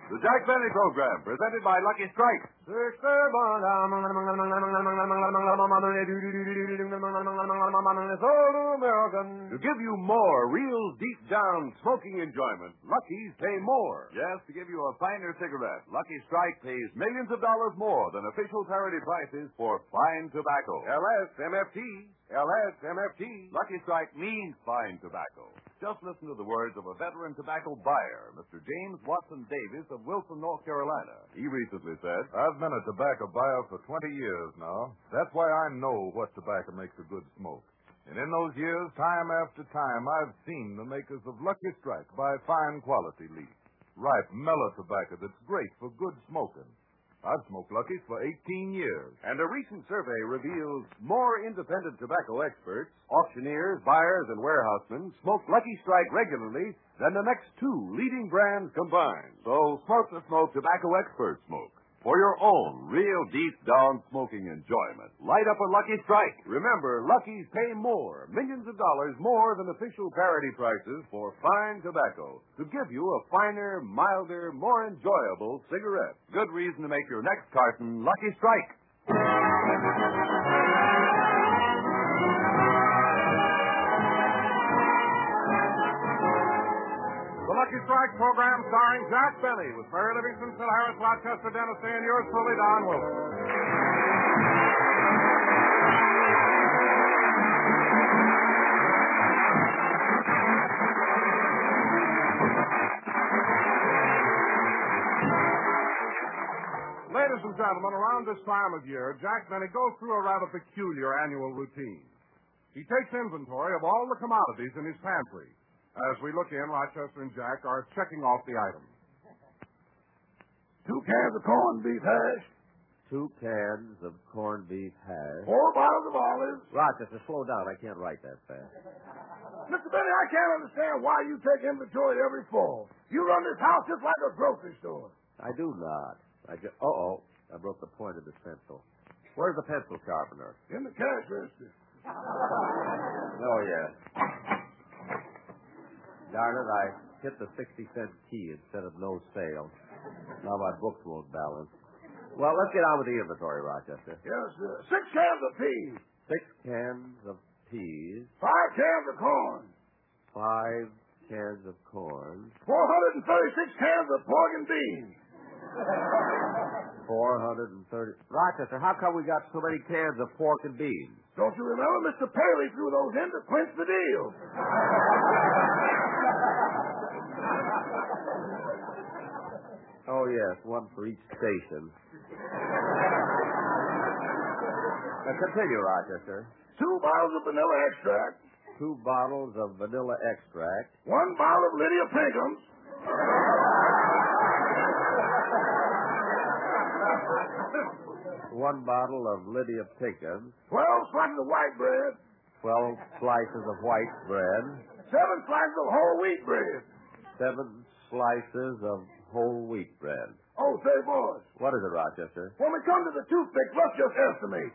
The Jack Benny Program, presented by Lucky Strike. To give you more real deep-down smoking enjoyment, Lucky's pay more. Yes, to give you a finer cigarette, Lucky Strike pays millions of dollars more than official parity prices for fine tobacco. LSMFT. LSMFT. Lucky Strike means fine tobacco. Just listen to the words of a veteran tobacco buyer, Mr. James Watson Davis of Wilson, North Carolina. He recently said, I've been a tobacco buyer for 20 years now. That's why I know what tobacco makes a good smoke. And in those years, time after time, I've seen the makers of Lucky Strike buy fine quality leaf, ripe, mellow tobacco that's great for good smoking. I've smoked Lucky's for 18 years. And a recent survey reveals more independent tobacco experts, auctioneers, buyers, and warehousemen smoke Lucky Strike regularly than the next two leading brands combined. So smoke the smoke tobacco experts smoke. For your own real deep-down smoking enjoyment. Light up a Lucky Strike. Remember, Lucky's pay more, millions of dollars more than official parity prices for fine tobacco to give you a finer, milder, more enjoyable cigarette. Good reason to make your next carton Lucky Strike. The Lucky Strike program starring Jack Benny with Mary Livingston, Phil Harris, Rochester, Dennis Day, and yours truly, Don Wilson. Ladies and gentlemen, around this time of year, Jack Benny goes through a rather peculiar annual routine. He takes inventory of all the commodities in his pantry. As we look in, Rochester and Jack are checking off the items. 2 cans of corned beef hash. 2 cans of corned beef hash. 4 bottles of olives. Rochester, slow down. I can't write that fast. Mr. Benny, I can't understand why you take inventory every fall. You run this house just like a grocery store. I do not. I broke the point of this pencil. Where's the pencil sharpener? In the cash register. Oh, yes. Darn it, I hit the 60-cent key instead of no sale. Now my books won't balance. Well, let's get on with the inventory, Rochester. Yes, sir. 6 cans of peas. 6 cans of peas. 5 cans of corn. 5 cans of corn. 436 cans of pork and beans. 430. Rochester, how come we got so many cans of pork and beans? Don't you remember Mr. Paley threw those in to clinch the deal? Oh, yes, one for each station. Now, continue, Rochester. 2 bottles of vanilla extract. 2 bottles of vanilla extract. 1 bottle of Lydia Pinkham's. 1 bottle of Lydia Pinkham's. 12 slices of white bread. 12 slices of white bread. 7 slices of whole wheat bread. 7 slices of whole wheat bread. Oh, say, boys. What is it, Rochester? When we come to the toothpick, let's just estimate.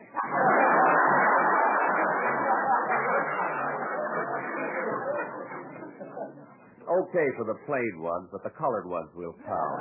Okay for the plain ones, but the colored ones we'll count.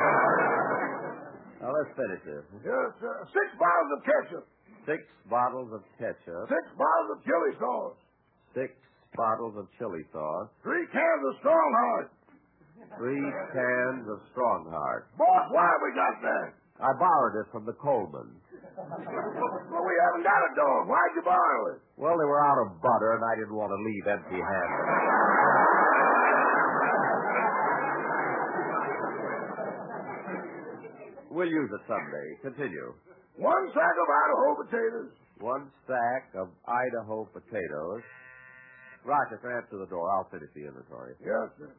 Now, let's finish this. Yes, sir. 6 bottles of ketchup. 6 bottles of ketchup. 6 bottles of chili sauce. 6 bottles of chili sauce. 3 cans of Strongheart. 3 cans of Strongheart. Boss, why have we got that? I borrowed it from the Colemans. Well, we haven't got a dog. Why'd you borrow it? Well, they were out of butter, and I didn't want to leave empty-handed. We'll use it someday. Continue. 1 sack of Idaho potatoes. 1 sack of Idaho potatoes. Rochester, answer the door. I'll finish the inventory. Yes, sir.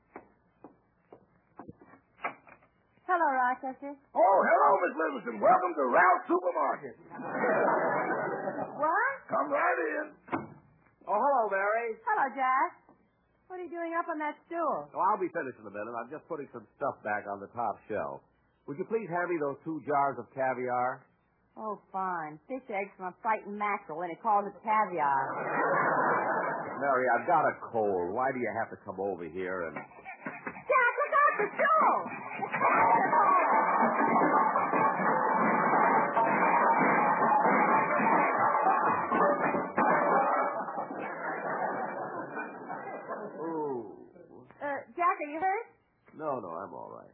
Hello, Rochester. Oh, hello, Miss Livingston. Welcome to Ralph's Supermarket. What? Come right in. Oh, hello, Mary. Hello, Jack. What are you doing up on that stool? Oh, I'll be finished in a minute. I'm just putting some stuff back on the top shelf. Would you please hand me those 2 jars of caviar? Oh, fine. Fish eggs from a frightened mackerel, and it calls it caviar. Mary, I've got a cold. Why do you have to come over here and... Jack, look out the stool! Jack, are you hurt? No, I'm all right.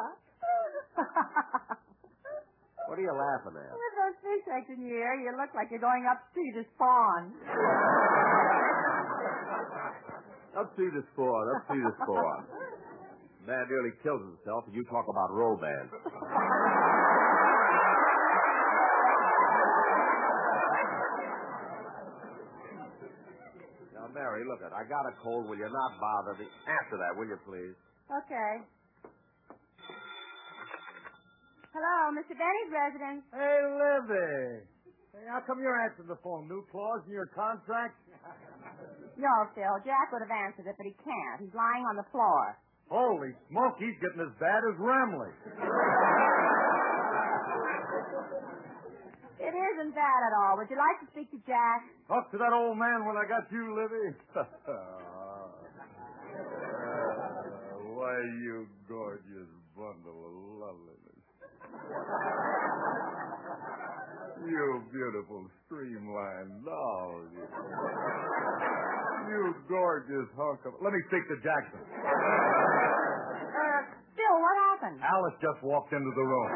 What are you laughing at? With those fish eggs in your ear, you look like you're going upstream to spawn. Upstream to spawn. Man nearly kills himself, and you talk about romance. Now, Mary, look, I got a cold. Will you not bother me? After that, will you, please? Okay. Hello, Mr. Benny's residence. Hey, Libby. Hey, how come you're answering the phone? New clause in your contract? No, Phil. Jack would have answered it, but he can't. He's lying on the floor. Holy smoke, he's getting as bad as Remley. It isn't bad at all. Would you like to speak to Jack? Talk to that old man when I got you, Libby. Why, you gorgeous bundle of loveliness. You beautiful streamlined doll. You gorgeous hunk of... Let me speak to Jackson. Phil, what happened? Alice just walked into the room.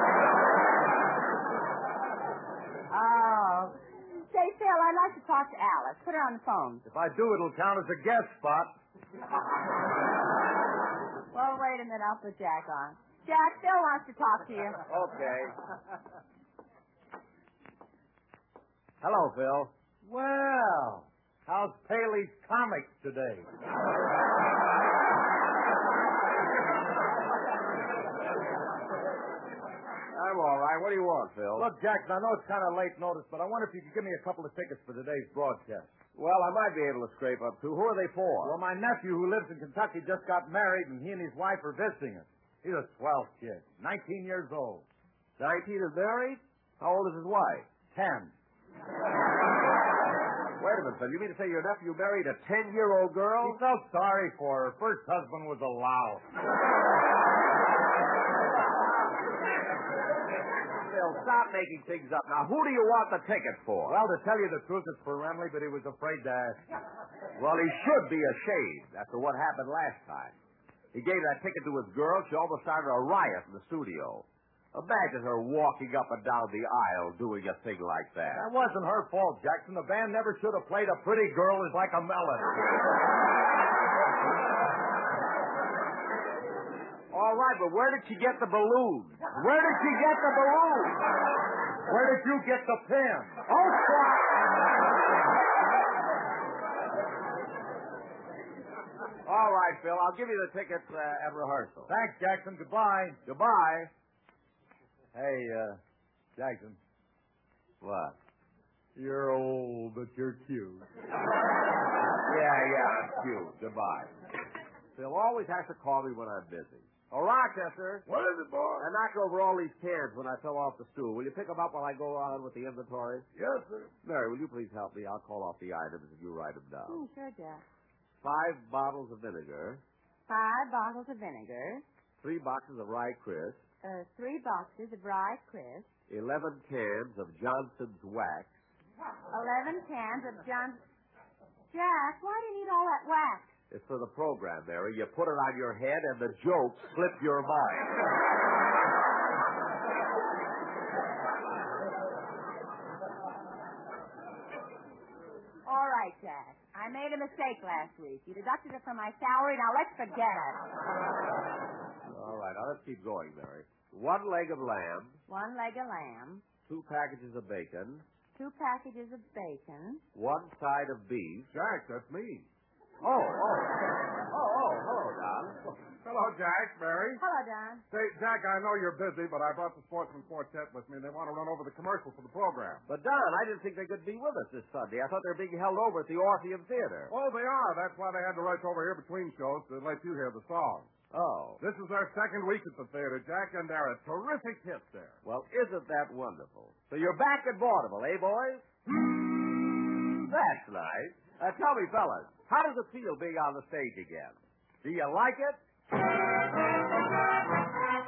Oh. Say, Phil, I'd like to talk to Alice. Put her on the phone. If I do, it'll count as a guest spot. Well, wait a minute. I'll put Jack on. Jack, Phil wants to talk to you. Okay. Hello, Phil. Well, how's Paley's Comics today? I'm all right. What do you want, Phil? Look, Jackson, I know it's kind of late notice, but I wonder if you could give me a couple of tickets for today's broadcast. Well, I might be able to scrape up two. Who are they for? Well, my nephew who lives in Kentucky just got married, and he and his wife are visiting us. He's a swell kid, 19 years old. 19 is married? How old is his wife? 10. Wait a minute, Phil. You mean to say your nephew married a 10-year-old girl? He felt sorry for her. First husband was a louse. Phil, stop making things up. Now, who do you want the ticket for? Well, to tell you the truth, it's for Remley, but he was afraid to ask. Well, he should be ashamed after what happened last time. He gave that ticket to his girl. She almost started a riot in the studio. Imagine her walking up and down the aisle doing a thing like that. That wasn't her fault, Jackson. The band never should have played A Pretty Girl Is Like a Melon. All right, but where did she get the balloons? Where did she get the balloons? Where did you get the pin? Oh, stop! All right, Phil. I'll give you the tickets at rehearsal. Thanks, Jackson. Goodbye. Goodbye. Hey, Jackson. What? You're old, but you're cute. Yeah, it's cute. Goodbye. Phil always has to call me when I'm busy. Oh, Rochester. What is it, boy? I knocked over all these cans when I fell off the stool. Will you pick them up while I go on with the inventory? Yes, sir. Mary, will you please help me? I'll call off the items and you write them down. Sure, Jack. 5 bottles of vinegar. 5 bottles of vinegar. 3 boxes of rye crisp. 3 boxes of rye crisp. 11 cans of Johnson's wax. 11 cans of Jack, why do you need all that wax? It's for the program, Mary. You put it on your head and the jokes slip your mind. All right, Jack. I made a mistake last week. You deducted it from my salary. Now let's forget it. All right, now let's keep going, Mary. 1 leg of lamb. 1 leg of lamb. 2 packages of bacon. 2 packages of bacon. 1 side of beef. Jack, that's me. Hello, Don. Hello, Jack, Mary. Hello, Don. Say, Jack, I know you're busy, but I brought the Sportsman Quartet with me, and they want to run over the commercial for the program. But, Don, I didn't think they could be with us this Sunday. I thought they were being held over at the Orpheum Theater. Oh, they are. That's why they had to rush over here between shows to let you hear the song. Oh. This is their second week at the theater, Jack, and they're a terrific hit there. Well, isn't that wonderful? So you're back at Vaudeville, eh, boys? That's nice. Tell me, fellas, how does it feel being on the stage again? Do you like it?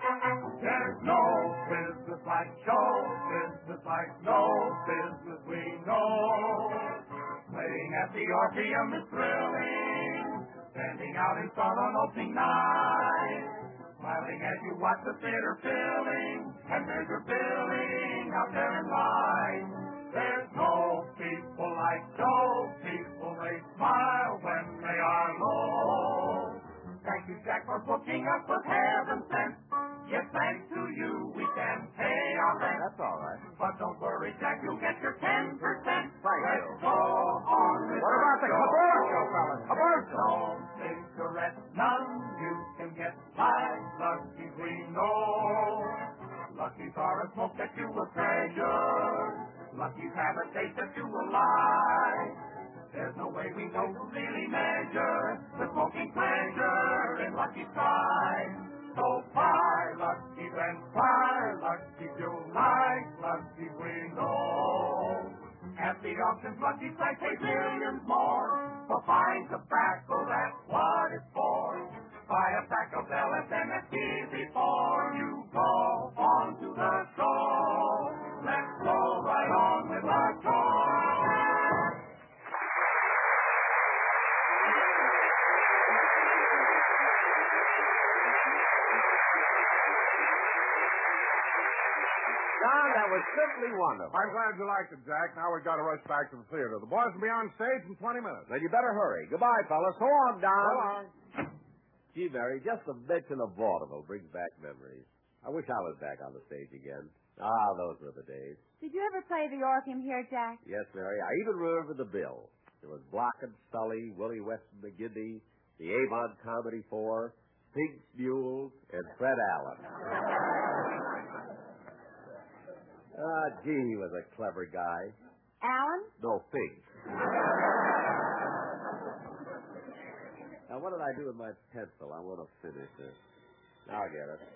At the Orpheum is thrilling, standing out in front on opening night, smiling as you watch the theater filling, and there's your billing out there in line. There's no people like those people, they smile when they are low. Thank you, Jack, for booking us with heaven sent. Yes, thanks to you, we can pay our rent. That's all right. But don't worry, Jack, you'll get your 10%. Thank Let's you. go on with What about the commercial, fellas? No cigarettes, none you can get like Lucky's we know. Lucky's are a smoke that you will treasure. Lucky's have a taste that you will like. There's no way we know to really measure the smoking pleasure in Lucky's time. So buy Lucky's and try Lucky's you'll like Lucky's we know. At the auctions, Lucky's I pay millions more. For fine tobacco, that's what it's for. Buy a pack of LSMFT before you go on to the show. Let's go right on with our show. Don, that was simply wonderful. I'm glad you liked it, Jack. Now we've got to rush back to the theater. The boys will be on stage in 20 minutes. Then you better hurry. Goodbye, fellas. So long, Don. So long. Gee, Mary, just the mention of vaudeville brings back memories. I wish I was back on the stage again. Ah, those were the days. Did you ever play the Orpheum here, Jack? Yes, Mary. I even remember the bill. There was Block and Sully, Willie Weston McGinty, the Avon Comedy 4, Pink's Mules, and Fred Allen. Gee, he was a clever guy. Alan? No, Fink. Now, what did I do with my pencil? I want to finish this. I'll get it.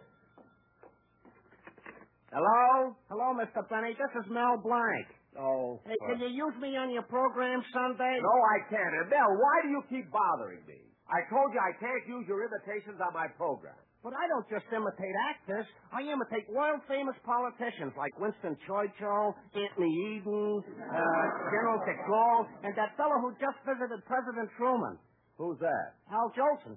Hello? Hello, Mr. Benny. This is Mel Blanc. Oh. Hey, can you use me on your program Sunday? No, I can't. And Mel, why do you keep bothering me? I told you I can't use your imitations on my program. But I don't just imitate actors. I imitate world-famous politicians like Winston Churchill, Anthony Eden, General de Gaulle, and that fellow who just visited President Truman. Who's that? Al Jolson.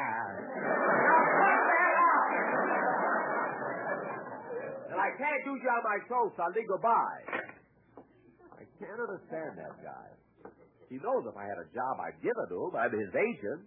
And I can't use you on my show, Sunday. Goodbye. I can't understand that guy. He knows if I had a job, I'd give it to him. I'm his agent.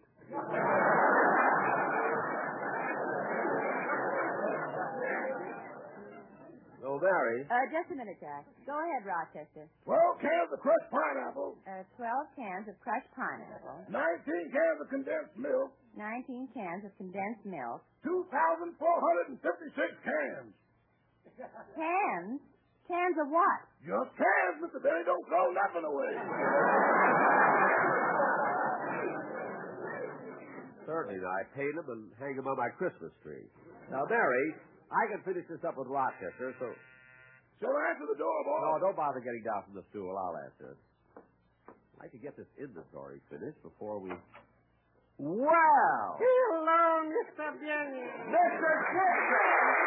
So, Mary. Just a minute, Jack. Go ahead, Rochester. 12 cans of crushed pineapple. 12 cans of crushed pineapple. 19 cans of condensed milk. 19 cans of condensed milk. 2,456 cans. Cans? Cans of what? Just cans, Mr. Benny. Don't throw nothing away. Certainly. I paint them and hang them on my Christmas tree. Now, Mary, I can finish this up with Rochester, so... Shall I answer the door, boy? No, don't bother getting down from the stool. I'll answer it. I'd like to get this inventory finished before we... Well! Hello, Mr. Benny. Mr. Kitzel!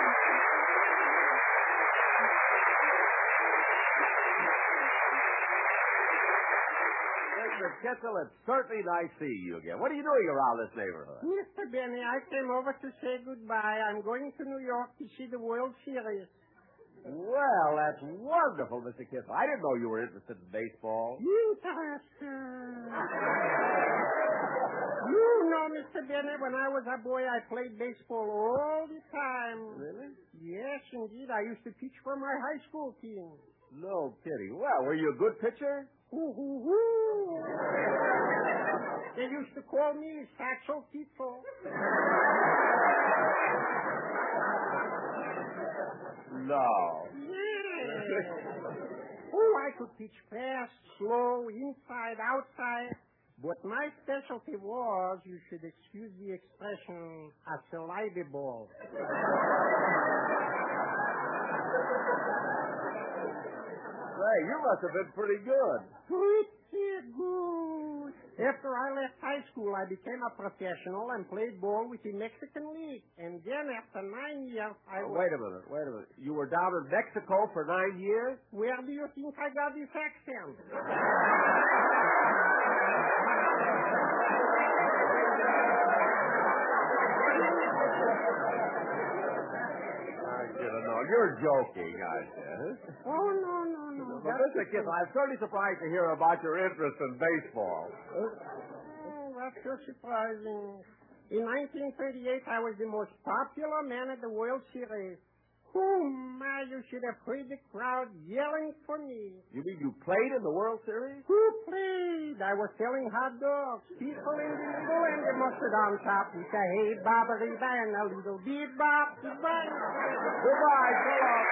Mr. Kitzel, it's certainly nice seeing you again. What are you doing around this neighborhood? Mr. Benny, I came over to say goodbye. I'm going to New York to see the World Series. Well, that's wonderful, Mr. Kitzel. I didn't know you were interested in baseball. Interesting. You know, Mr. Benny, when I was a boy, I played baseball all the time. Really? Yes, indeed. I used to pitch for my high school team. No kidding. Well, were you a good pitcher? Hoo-hoo-hoo. They used to call me Satchel Tito. No. Yes. Oh, I could pitch fast, slow, inside, outside. But my specialty was, you should excuse the expression, a saliva ball. Say, you must have been pretty good. Pretty good. After I left high school, I became a professional and played ball with the Mexican League. And then after 9 years, Wait a minute. You were down in Mexico for 9 years? Where do you think I got this accent? You're joking, I guess. Oh, no. Well, Mr. Kissel, I'm certainly surprised to hear about your interest in baseball. Oh, that's so surprising. In 1938, I was the most popular man at the World Series. Oh, my, you should have heard the crowd yelling for me. You mean you played in the World Series? Who played? I was selling hot dogs. People in the middle and the mustard on top. We say, hey, Bobbery Bang, a little beat bop. Goodbye. Goodbye, so long.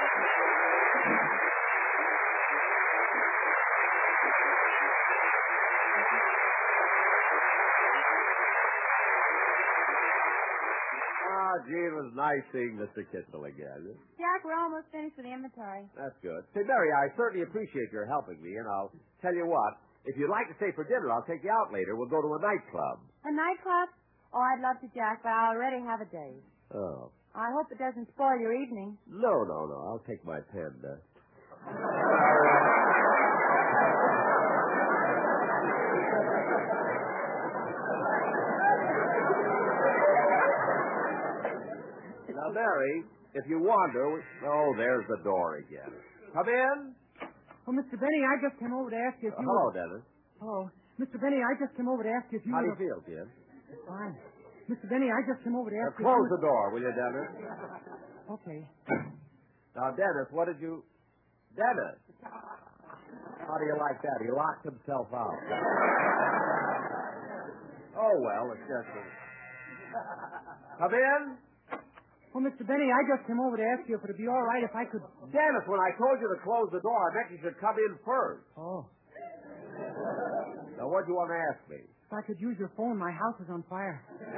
Gee, it was nice seeing Mr. Kissel again. Jack, we're almost finished with the inventory. That's good. Say, Mary, I certainly appreciate your helping me, and I'll tell you what. If you'd like to stay for dinner, I'll take you out later. We'll go to a nightclub. A nightclub? Oh, I'd love to, Jack, but I already have a date. Oh. I hope it doesn't spoil your evening. No. I'll take my pen. Now, Mary, if you wander... Oh, there's the door again. Come in. Oh, Mr. Benny, I just came over to ask you if you... Hello, Dennis. Hello. Mr. Benny, I just came over to ask you if you... How do you feel, kid? Fine. Mr. Benny, I just came over to ask you... Close the door, will you, Dennis? Okay. Now, Dennis, what did you... Dennis! How do you like that? He locked himself out. Oh, well, it's just... Come in. Oh, Mr. Benny, I just came over to ask you if it'd be all right if I could... Dennis, when I told you to close the door, I meant you should come in first. Oh. Now, what do you want to ask me? If I could use your phone, my house is on fire.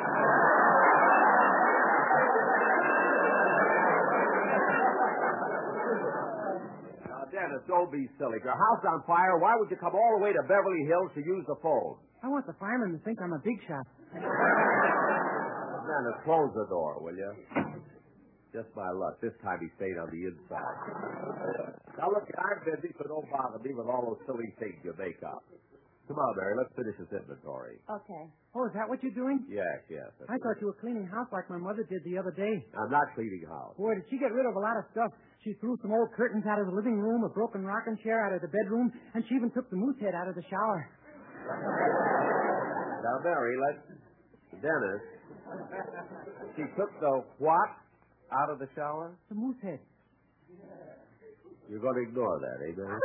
Now, Dennis, don't be silly. If your house is on fire, why would you come all the way to Beverly Hills to use the phone? I want the fireman to think I'm a big shot. Dennis, close the door, will you? Just my luck. This time he stayed on the inside. Now, look, I'm busy, so don't bother me with all those silly things you make up. Come on, Mary, let's finish this inventory. Okay. Oh, is that what you're doing? Yes. I thought you were cleaning house like my mother did the other day. I'm not cleaning house. Boy, did she get rid of a lot of stuff. She threw some old curtains out of the living room, a broken rocking chair out of the bedroom, and she even took the moose head out of the shower. Now, Mary, Dennis, she took the what out of the shower? The moose head. You're going to ignore that, eh, Mary?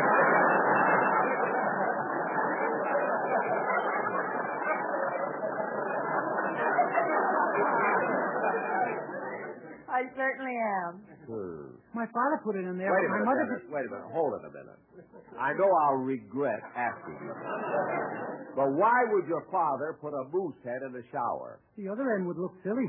I certainly am. My father put it in there. Wait a but my minute, mother Dennis. Wait a minute. Hold it a minute. I know I'll regret asking you. But why would your father put a moose head in the shower? The other end would look silly.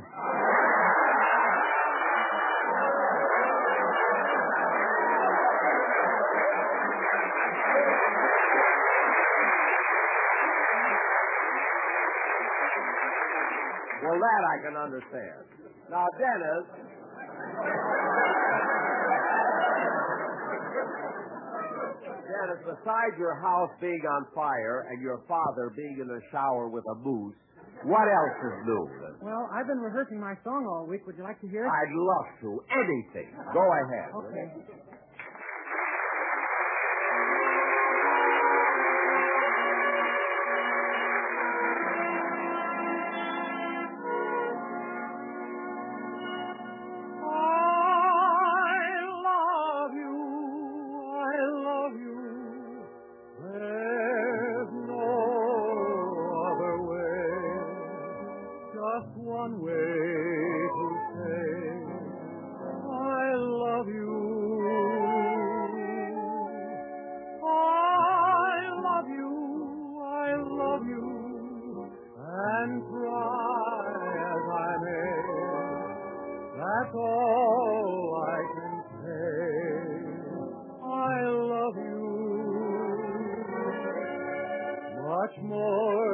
Well, that I can understand. Now, Dennis... Dennis, besides your house being on fire and your father being in the shower with a moose, what else is new? Well, I've been rehearsing my song all week. Would you like to hear it? I'd love to. Anything. Go ahead. Okay. That's all I can say. I love you much more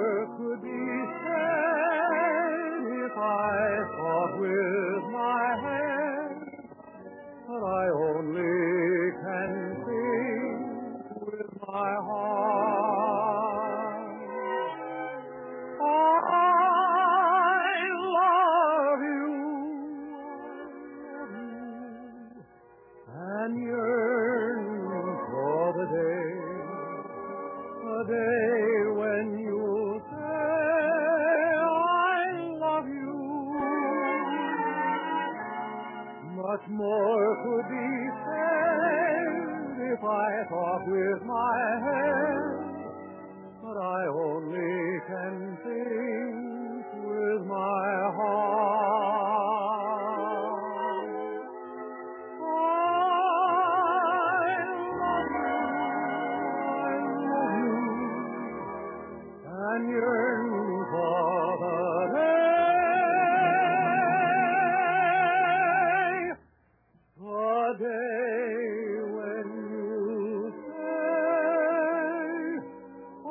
much more could be said if I talk with my head, but I only can think with my heart. I love you, and yearn for the day when you say I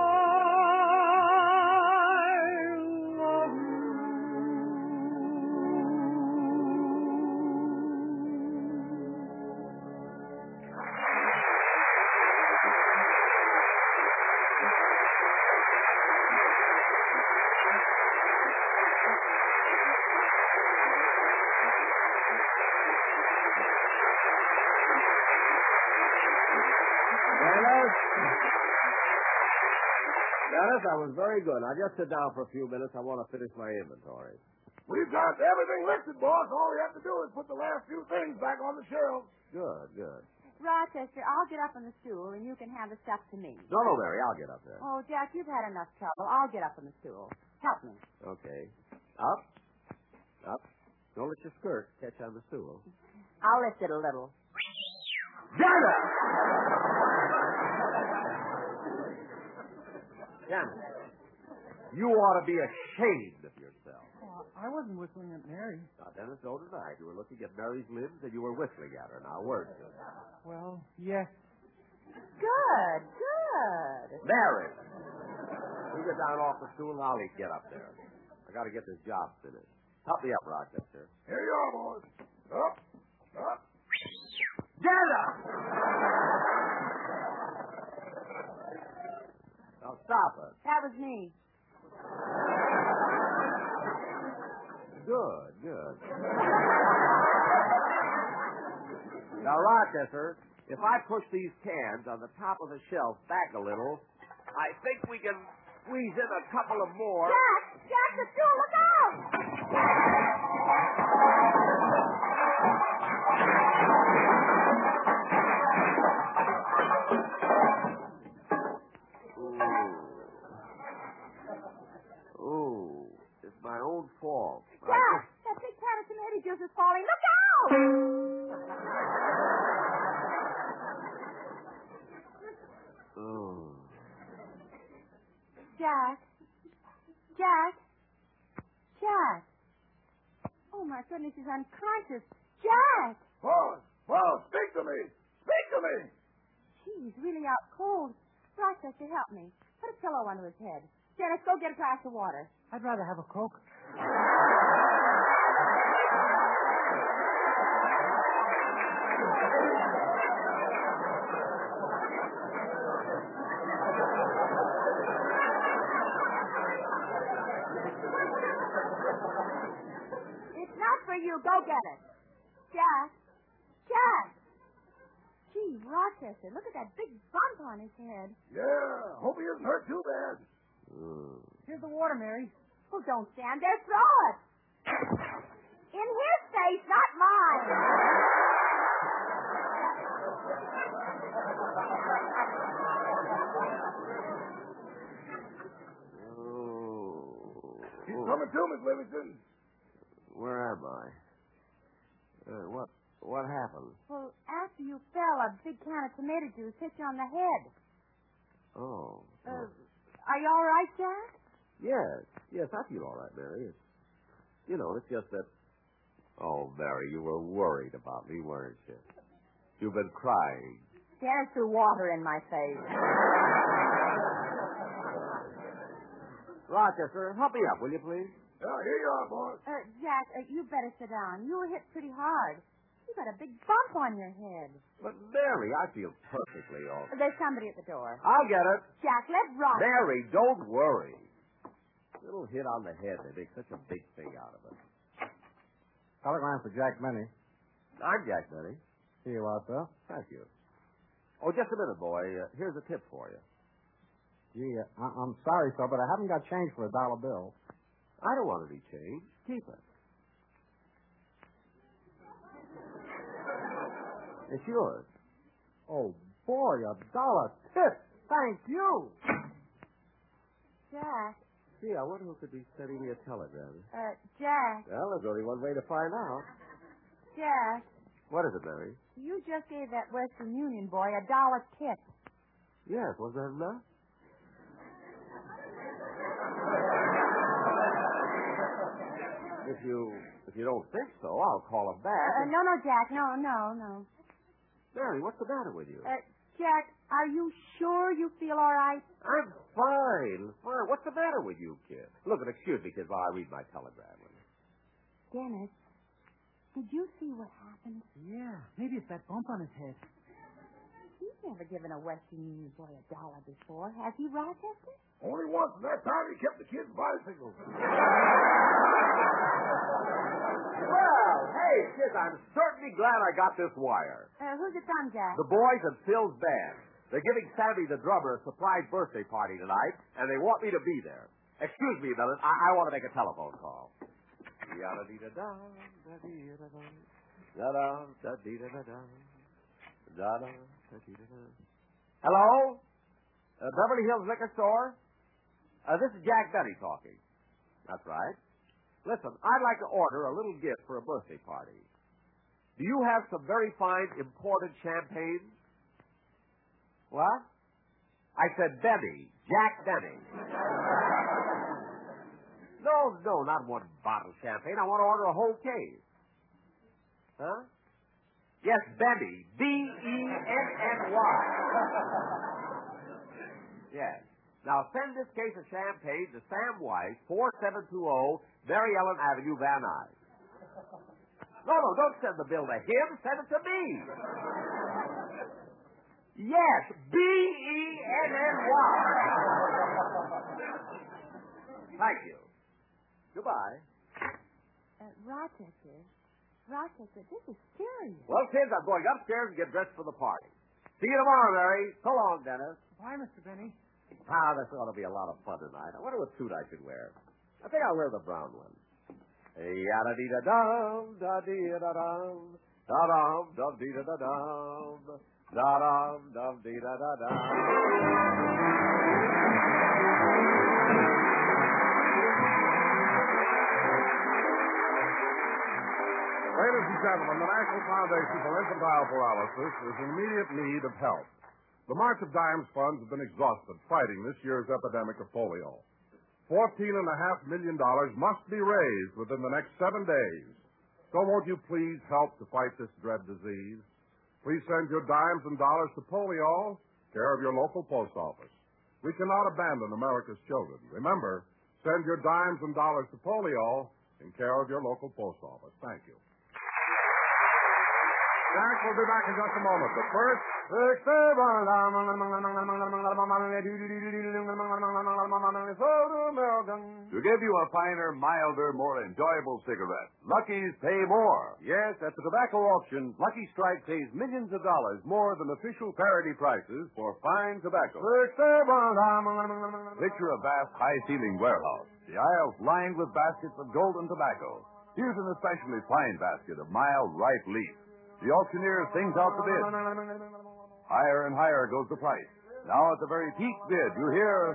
love you. Dennis, that was very good. Now, just sit down for a few minutes. I want to finish my inventory. We've got everything listed, boss. All we have to do is put the last few things back on the shelves. Good, good. Rochester, I'll get up on the stool, and you can hand the stuff to me. No, Mary, I'll get up there. Oh, Jack, you've had enough trouble. I'll get up on the stool. Help me. Okay. Up. Up. Don't let your skirt catch on the stool. I'll lift it a little. Dennis! Dennis, you ought to be ashamed of yourself. Oh, I wasn't whistling at Mary. Now, Dennis, so did I. You were looking at Mary's limbs, and you were whistling at her. Now, weren't you? Well, yes. Good, good. Mary! You get down off the stool, and I'll get up there. I got to get this job finished. Help me up, Rochester. Here you are, boys. Up, up. Dennis! Now, stop it. That was me. Good, good. Now, Rochester, if I push these cans on the top of the shelf back a little, I think we can squeeze in a couple of more. Jack! Jack, the stool, look out! Ooh, it's my own fault. Jack, that big can of tomato juice is falling. Look out! Oh. Jack. Jack. Jack. Oh, my goodness, he's unconscious. Jack! Boss, boss, speak to me. Speak to me. Gee, he's really out cold. Rochester, help me. Put a pillow under his head. Dennis, go get a glass of water. I'd rather have a Coke. It's not for you. Go get it. Jack. Jack. Gee, Rochester, look at that big bump on his head. Yeah, hope he isn't hurt too bad. Here's the water, Mary. Well, don't stand there. Throw it. In his face, not mine. He's coming to, Miss Livingston. Where am I? What happened? Well, after you fell, a big can of tomato juice hit you on the head. Oh. Are you all right, Jack? Yes, I feel all right, Mary. It's just that... Oh, Mary, you were worried about me, weren't you? You've been crying. Dennis threw water in my face. Rochester, help me up, will you, please? Yeah, here you are, boss. Jack, you better sit down. You were hit pretty hard. You got a big bump on your head. But, Mary, I feel perfectly all right. There's somebody at the door. I'll get it. Jack, let Rochester... Mary, don't worry. Little hit on the head. They make such a big thing out of it. Telegram for Jack Benny. I'm Jack Benny. Here you are, sir. Thank you. Oh, just a minute, boy. Here's a tip for you. Gee, I'm sorry, sir, but I haven't got change for a dollar bill. I don't want any change. Keep it. It's yours. Oh, boy, $1 tip. Thank you. Jack. Gee, I wonder who could be sending me a telegram. Jack. Well, there's only one way to find out. Jack. What is it, Mary? You just gave that Western Union boy $1 tip. Yes, was that enough? If you don't think so, I'll call him back. No, Jack. No. Mary, what's the matter with you? Jack, are you sure you feel all right? I'm fine. What's the matter with you, kid? Look, excuse me, kid, while I read my telegram. Dennis, did you see what happened? Yeah, maybe it's that bump on his head. He's never given a Western Union boy $1 before. Has he, Rochester? Only once, and that time he kept the kid's bicycle. Well, hey, kids, I'm certainly glad I got this wire. Who's it from, Jack? The boys at Phil's band. They're giving Sammy the drummer a surprise birthday party tonight, and they want me to be there. Excuse me a minute. I want to make a telephone call. Yada-dee-da-da, da-dee-da-da, da-da, da-dee-da-da-da, da-da, da-dee-da-da. Hello? Beverly Hills Liquor Store? This is Jack Benny talking. That's right. Listen, I'd like to order a little gift for a birthday party. Do you have some very fine imported champagne? What? I said Benny. Jack Benny. No, not one bottle of champagne. I want to order a whole case. Huh? Yes, Benny. Benny. Yes. Now, send this case of champagne to Sam Weiss, 4720 Mary Ellen Avenue, Van Nuys. No, don't send the bill to him. Send it to me. Yes, Benny. Thank you. Goodbye. Rochester, this is serious. Well, kids, I'm going upstairs and get dressed for the party. See you tomorrow, Mary. So long, Dennis. Bye, Mr. Benny. This ought to be a lot of fun tonight. I wonder what suit I should wear. I think I'll wear the brown one. Yada-dee-da-dum, da-dee-da-dum, da-dum, dum-dee-da-da-dum, da-dum, dum-dee-da-da-dum. Ladies and gentlemen, the National Foundation for Infantile Paralysis is in immediate need of help. The March of Dimes funds have been exhausted fighting this year's epidemic of polio. $14.5 million must be raised within the next 7 days. So won't you please help to fight this dread disease? Please send your dimes and dollars to polio, care of your local post office. We cannot abandon America's children. Remember, send your dimes and dollars to polio in care of your local post office. Thank you. Jack will be back in just a moment, but first... To give you a finer, milder, more enjoyable cigarette, Lucky's pay more. Yes, at the tobacco auction, Lucky Strike pays millions of dollars more than official parity prices for fine tobacco. Picture a vast, high-ceiling warehouse. The aisles lined with baskets of golden tobacco. Here's an especially fine basket of mild, ripe leaf. The auctioneer sings out the bid. Higher and higher goes the price. Now at the very peak bid, you hear...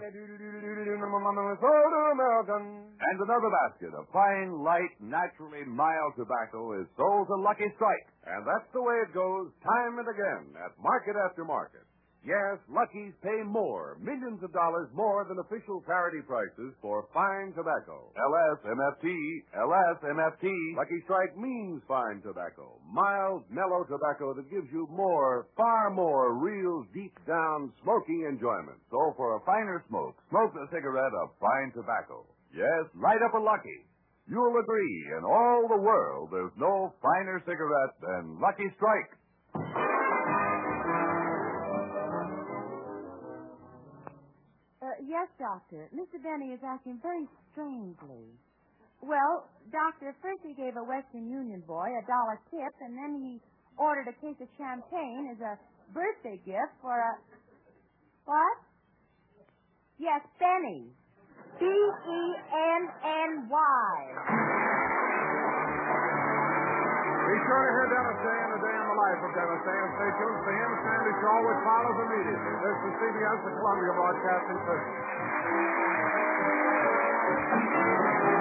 And another basket of fine, light, naturally mild tobacco is sold to Lucky Strike. And that's the way it goes time and again at market after market. Yes, Lucky's pay more, millions of dollars more than official parity prices for fine tobacco. LSMFT. Lucky Strike means fine tobacco. Mild, mellow tobacco that gives you more, far more real, deep-down smoking enjoyment. So for a finer smoke, smoke a cigarette of fine tobacco. Yes, light up a Lucky. You'll agree, in all the world, there's no finer cigarette than Lucky Strike. Yes, Doctor. Mr. Benny is acting very strangely. Well, Doctor, first he gave a Western Union boy $1 tip, and then he ordered a case of champagne as a birthday gift for a... What? Yes, Benny. Benny. Be sure to hear Dennis Day and the Day in the Life of Dennis Day and stay tuned for the Him Sandy Show, which follows immediately. This is CBS, the Columbia Broadcasting System.